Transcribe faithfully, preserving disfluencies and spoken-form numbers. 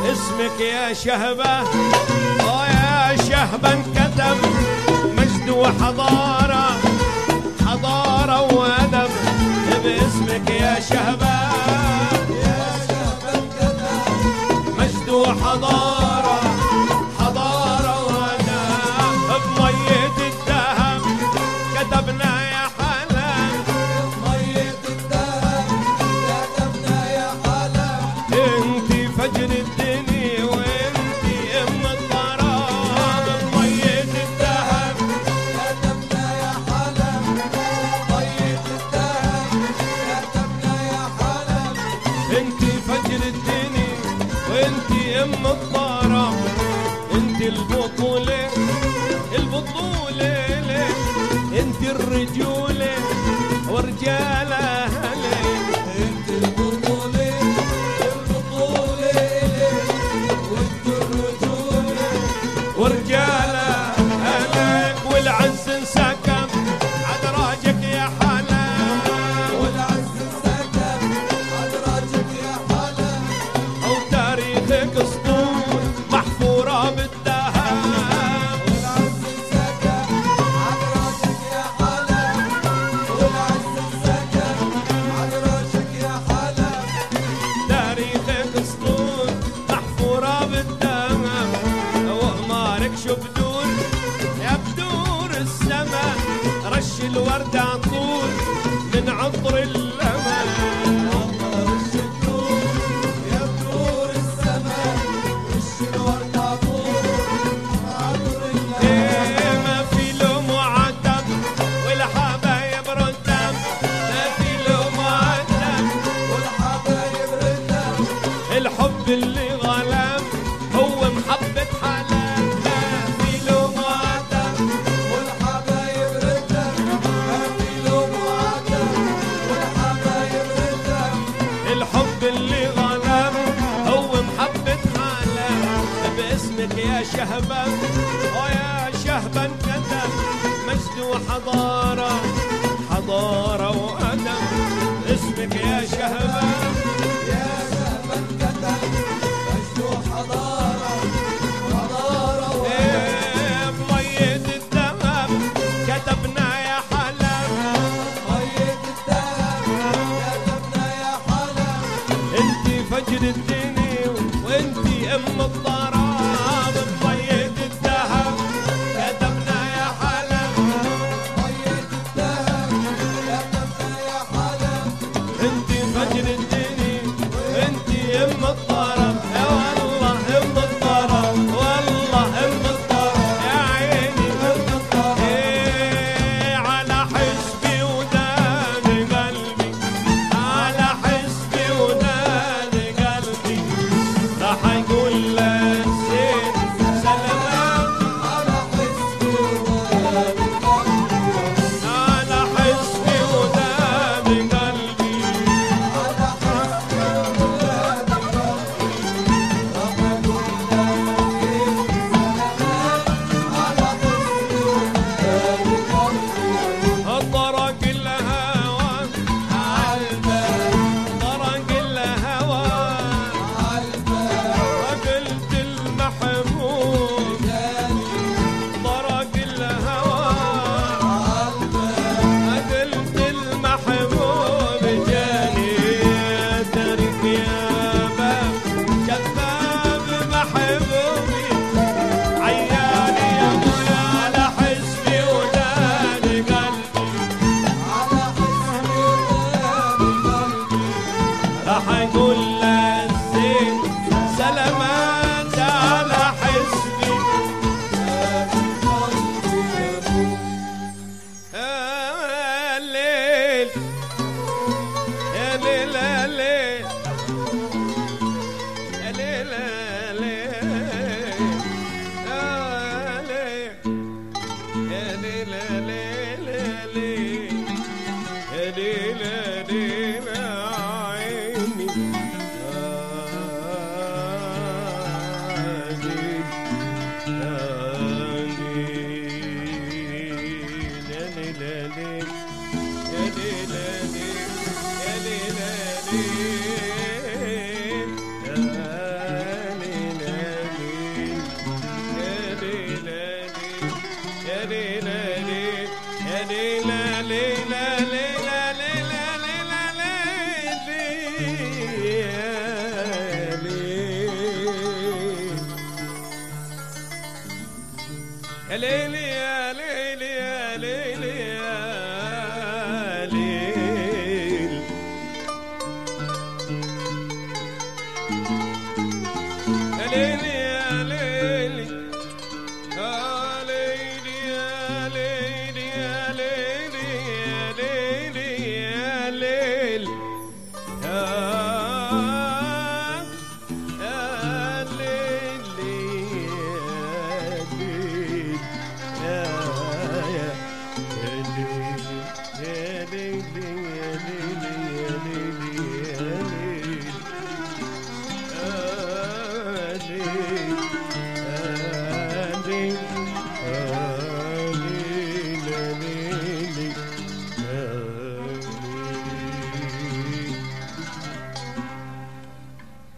اسمك يا شهبة ويا شهبة انكتب مجد وحضارة، حضارة وأدب باسمك يا شهبة، يا شهبة انكتب مجد وحضارة، حضارة وأدب بمية الذهب كتبنا يا حلم، مية الذهب كتبنا يا حلم، انتي فجر الدنيا وانتي ام الضرام بمية الذهب كتبنا يا حلم، مية الذهب كتبنا يا حلم، انتي فجر الدنيا وانتي ام الضرام، انتي البطولة البطولة انتي الرجولة ورجالها انت البطولة البطولة وانت الرجولة ورجالها لك والعز انسكب عدراجك يا حلم، والعز سكب عدراجك يا حلم، او تاريخك اسطول محفورة بالذهب، والعز سكب عدراجك يا حلم، والعز سكب عدراجك يا حلم، تاريخك اسطول محفورة بالذهب، واقمارك شو بدور يا بدور السما، رش الورد عطول من عطر اللمن، والله رش النور يا بنور السماء، رش الورد عطور عطر الليل، إيه ما في لوم وعتب والحبايب ردم، ما في لوم وعتب والحبايب ردم، الحب اللي غلب هو محبة حلال، ما في لوم وعتب والحبايب ردم، ما في لوم وعتب، والحبايب ردم، الحب اللي غلب هو محبة حلال، باسمك يا شهبة ويا شهبة انكتب مجد وحضارة، حضارة وأدب اسمك يا شهبة، يا شهبة انكتب مجد وحضارة، حضارة وأدب، إيه بمية الذهب كتبنا يا حلم، مية الذهب كتبنا يا حلم، انتي فجر الدنيا وانتي ام الضراب بمية الذهب كتبنا يا حلم، مية الذهب كتبنا يا حلم، انتي فجر الدنيا وانتي ام الضرب، يا والله ام الضرب، والله ام الضرب يا عيني ام الضرب، ايه على حسبي وداني قلبي، على حسبي وداني قلبي راح اقول للزين سلامات، على حسبي وداني قلبي، على حسبي وداني قلبي على حسبي وداني قلبي، راح أقول للزين سلامات، على حسبي وداني قلبي، طرق الهوى عالبال طرق الهوى عالبال قلت المحبوب جاني طرق الهوى عالبال قلت المحبوب جاني ترك يا باب كذاب محبوبي عياني يا ابويا على حسبي وداني قلبي على حسبي وداني قلبي، راح اقول للزين سلامات على حسبي آه، الليل يا ليل يا ليل يا ليل يا ليل آه، ليل يا ليل يا ليل يا ليل يا ليل يا ليل يا عيني آه، ليل يا ليل يا ليل يا ليل يا ليل يا ليل يا ليل يا ليل ليلي يا ليلي يا ليلي يا ليل يا ليلي يا ليلي يا ليلي يا ليلي يا ليلي يا ليلي يا ليل يا Ding